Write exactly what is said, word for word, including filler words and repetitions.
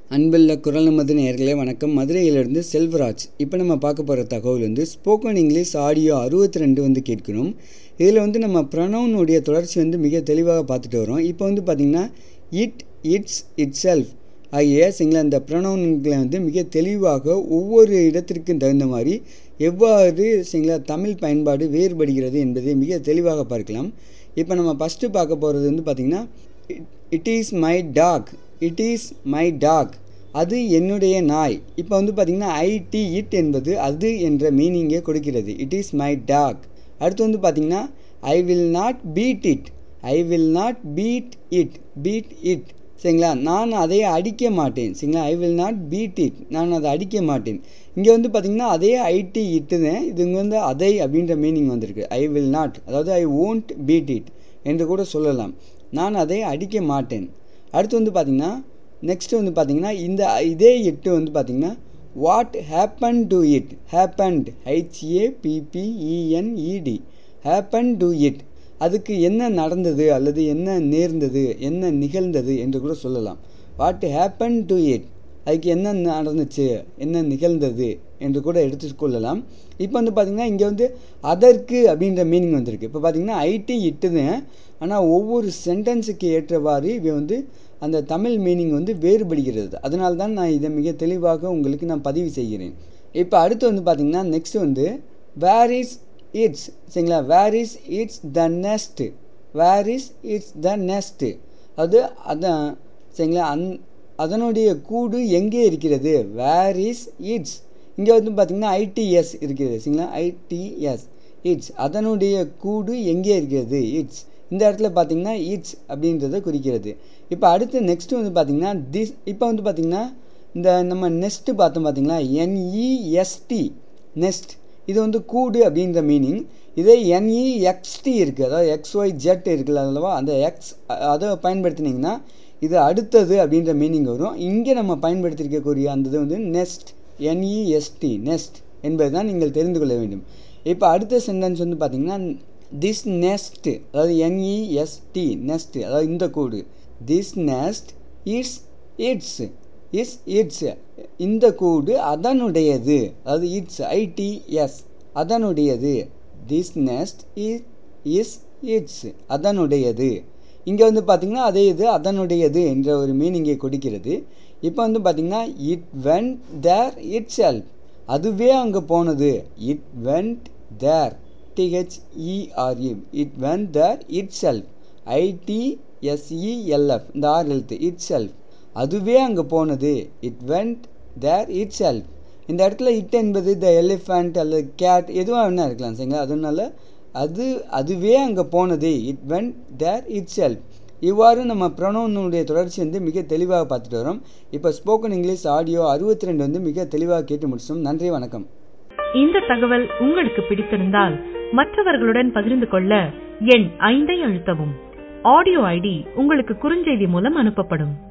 அன்புள்ள குரல் நமது நேயர்களே வணக்கம். மதுரையிலிருந்து செல்வராஜ். இப்போ நம்ம பார்க்க போகிற தகவல் வந்து ஸ்போக்கன் இங்கிலீஷ் ஆடியோ அறுபத்தி ரெண்டு வந்து கேட்கணும். இதில் வந்து நம்ம ப்ரொனவுனுடைய தொடர்ச்சி வந்து மிக தெளிவாக பார்த்துட்டு வரோம். இப்போ வந்து பார்த்திங்கன்னா இட், இட்ஸ், இட் செல்ஃப் ஆகிய சிங்கள அந்த ப்ரொனவுன்களை வந்து மிக தெளிவாக ஒவ்வொரு இடத்திற்கும் தகுந்த மாதிரி எவ்வாறு சிங்கள தமிழ் பயன்பாடு வேறுபடுகிறது என்பதை மிக தெளிவாக பார்க்கலாம். இப்போ நம்ம ஃபஸ்ட்டு பார்க்க போகிறது வந்து பார்த்திங்கன்னா it is my dog, it is my dog, அது என்னுடைய நாய். இப்போ வந்து பார்த்திங்கன்னா ஐடி இட் என்பது அது என்ற மீனிங்கை கொடுக்கிறது. It is my dog. அடுத்து வந்து பார்த்திங்கன்னா I will not beat it, I will not beat it, beat it சரிங்களா, நான் அதை அடிக்க மாட்டேன் சரிங்களா. I will not beat it, நான் அதை அடிக்க மாட்டேன். இங்கே வந்து பார்த்திங்கன்னா அதே ஐடி இட்டு தான், இது இங்கே வந்து அதை அப்படின்ற மீனிங் வந்திருக்கு. ஐ வில் நாட், அதாவது ஐ ஓன்ட் பீட் இட் என்று கூட சொல்லலாம். நான் அதை அடிக்க மாட்டேன். அடுத்து வந்து பார்த்திங்கன்னா நெக்ஸ்ட்டு வந்து பார்த்திங்கன்னா இந்த இதே இட்டு வந்து பார்த்திங்கன்னா what happen to it, happened ஹெச்ஏபிபிஇஎன்இடி, happen to it, அதுக்கு என்ன நடந்தது அல்லது என்ன நேர்ந்தது, என்ன நிகழ்ந்தது என்று கூட சொல்லலாம். வாட் ஹேப்பன் டு இட், அதுக்கு என்ன நடந்துச்சு, என்ன நிகழ்ந்தது என்று கூட எடுத்துக்கொள்ளலாம். இப்போ வந்து பார்த்திங்கன்னா இங்கே வந்து அதற்கு அப்படின்ற மீனிங் வந்திருக்கு. இப்போ பார்த்திங்கன்னா ஐடி இட்டுதான், ஆனால் ஒவ்வொரு சென்டென்ஸுக்கு ஏற்றவாறு இவை வந்து அந்த தமிழ் மீனிங் வந்து வேறுபடுகிறது. அதனால தான் நான் இதை மிக தெளிவாக உங்களுக்கு நான் பதிவு செய்கிறேன். இப்போ அடுத்து வந்து பார்த்திங்கன்னா நெக்ஸ்ட் வந்து வேர் இஸ் இட்ஸ் சரிங்களா. Where is its the nest, where is its the nest, அது அதான் சரிங்களா. அந் அதனுடைய கூடு எங்கே இருக்கிறது, வேர் இஸ் இட்ஸ். இங்கே வந்து பார்த்திங்கன்னா ஐடிஎஸ் இருக்கிறது சரிங்களா, ஐடிஎஸ் இட்ஸ், அதனுடைய கூடு எங்கே இருக்கிறது, இட்ஸ். இந்த இடத்துல பார்த்திங்கன்னா இட்ஸ் அப்படின்றத குறிக்கிறது. இப்போ அடுத்து நெக்ஸ்ட்டு வந்து பார்த்திங்கன்னா திஸ். இப்போ வந்து பார்த்திங்கன்னா இந்த நம்ம நெஸ்ட்டு பார்த்தோம் பார்த்திங்களா, என்இஎஸ்டி நெஸ்ட், இது வந்து கூடு அப்படின்ற மீனிங். இதே என்இஎக்ஸ்டி இருக்குது, அதாவது எக்ஸ்ஒய் ஜெட் இருக்குல்ல அல்லவா, அந்த எக்ஸ் அதை பயன்படுத்தினீங்கன்னா இது அடுத்தது அப்படின்ற மீனிங் வரும். இங்கே நம்ம பயன்படுத்தியிருக்கக்கூடிய அந்த இது வந்து நெஸ்ட், என்இஎஸ்டி நெஸ்ட் என்பது தான் நீங்கள் தெரிந்து கொள்ள வேண்டும். இப்போ அடுத்த சென்டென்ஸ் வந்து பார்த்திங்கன்னா திஸ் நெஸ்ட், அதாவது என்இஎஸ்டி நெஸ்ட், அதாவது இந்த கூடு. This nest its its, is its, இந்த கூடு அதனுடையது, அதாவது இட்ஸ் ஐடிஎஸ் அதனுடையது. This nest is is its, அதனுடையது. இங்கே வந்து பார்த்திங்கன்னா அதே இது அதனுடையது என்ற ஒரு மீனிங்கை கொடுக்கிறது. இப்போ வந்து பார்த்திங்கன்னா it went there itself, அதுவே அங்கே போனது. It went there T H E R E, it went there itself, I T S E L F இந்த ஆர் எழுத்து, இட் செல்ஃப், அதுவே அங்கே போனது. It went there itself. இந்த இடத்துல இட் என்பது த எலிஃபண்ட் அல்லது கேட் எதுவாக வேணா இருக்கலாம் சரிங்களா. அதனால அது அதுவே அங்கே போனது, it went there itself. இவ்வாறு நம்ம ப்ரொனவுனுடைய தொடர்ச்சி வந்து மிக தெளிவாக பார்த்துட்டு வரோம். இப்போ ஸ்போக்கன் இங்கிலீஷ் ஆடியோ அறுபத்தி ரெண்டு வந்து மிக தெளிவாக கேட்டு முடிச்சோம். நன்றி, வணக்கம். இந்த தகவல் உங்களுக்கு பிடித்திருந்தால் மற்றவர்களுடன் பகிர்ந்து கொள்ள எண் ஐந்தை அழுத்தவும். ஆடியோ ஐடி உங்களுக்கு குறுஞ்செய்தி மூலம் அனுப்பப்படும்.